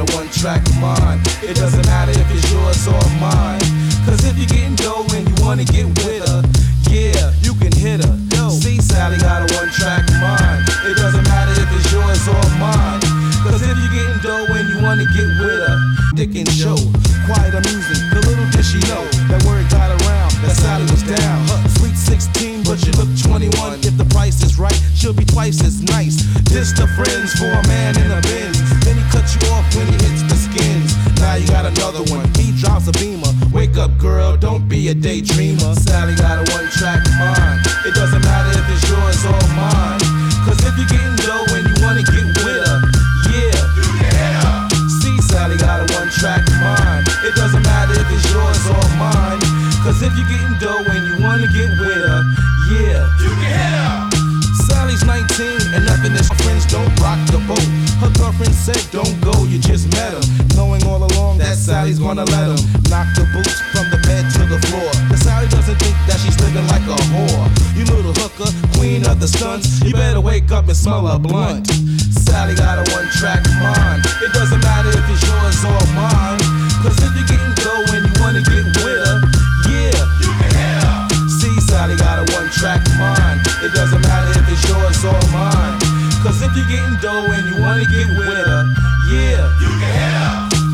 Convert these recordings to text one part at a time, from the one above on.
one-track mind. It doesn't matter if it's yours or mine. Cause if you're getting dough and you wanna get with her, yeah, you can hit her. See, Sally got a one-track mind. It doesn't matter if it's yours or mine. Cause if you're getting dough and you wanna get with her, Dick and Joe, quite amusing. The little did she know that word got around that Sally was down. Sweet 16, but you look 21. If the price is right, she'll be twice as nice. This the friends for a man in a Benz. Then he cuts you off when he hits the skins. Now you got another one. He drops a Beamer. Wake up, girl, don't be a daydreamer. Sally got a one-track mind. It doesn't matter if it's yours or mine. Cause if you're getting dough and you wanna get with her, yeah, you can hit her. See, Sally got a one-track mind. It doesn't matter if it's yours or mine. Cause if you're getting dough and you wanna get with her, yeah, you can hit her. Sally's 19 and nothing is. My friends don't rock the boat. Her girlfriend said don't go, you just met him. Knowing all along that Sally's gonna let him knock the boots from the bed to the floor. But Sally doesn't think that she's living like a whore. You little hooker, queen of the stunts, you better wake up and smell a blunt. Sally got a one-track mind. It doesn't matter if it's yours or mine. Cause if you're getting dough and you wanna get with her, yeah, you can hit her. See, Sally got a one-track mind. It doesn't matter if it's yours or mine. Cause if you're getting dough and you wanna get with her, yeah, you can hit her.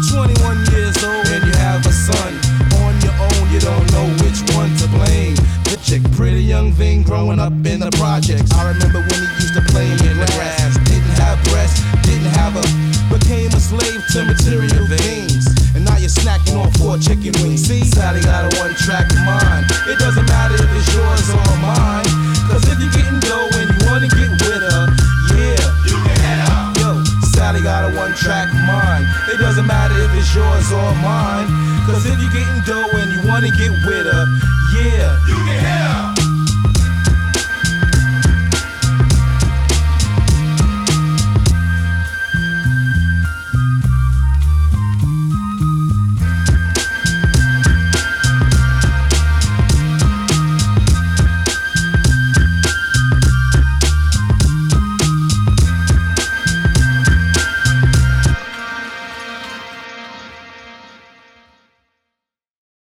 21 years old and you have a son. On your own, you don't know which one to blame. The chick, pretty young thing growing up in the projects. I remember when he used to play in the grass. Didn't have breasts, didn't have a, became a slave to material things. And now you're snacking on 4 chicken wings. See, Sally got a one-track mind. It doesn't matter if it's yours or mine. Cause if you're getting dough and you wanna get with her, yeah, you can hit her. Yo, Sally got a one-track mind. It doesn't matter if it's yours or mine. Cause if you're getting dough and you wanna get with her, yeah, you can hit her.